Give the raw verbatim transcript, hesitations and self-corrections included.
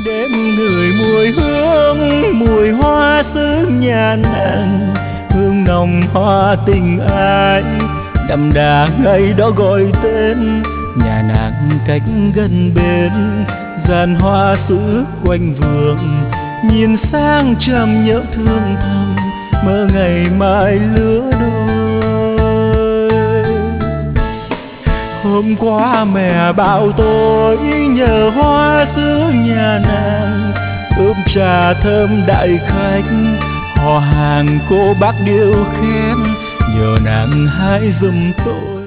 đêm người mùi hương, mùi hoa xứ nhà nàng, hương nồng hoa tình ai đậm đà ngày đó gọi tên. Nhà nàng cách gần bên, giàn hoa sứ quanh vườn, nhìn sang trầm nhớ thương thầm, mơ ngày mai lứa đôi. Hôm qua mẹ bảo tôi nhờ hoa sứ nhà nàng, ướp trà thơm đại khách, họ hàng cô bác điêu khen, nhờ nàng hái giùm tôi.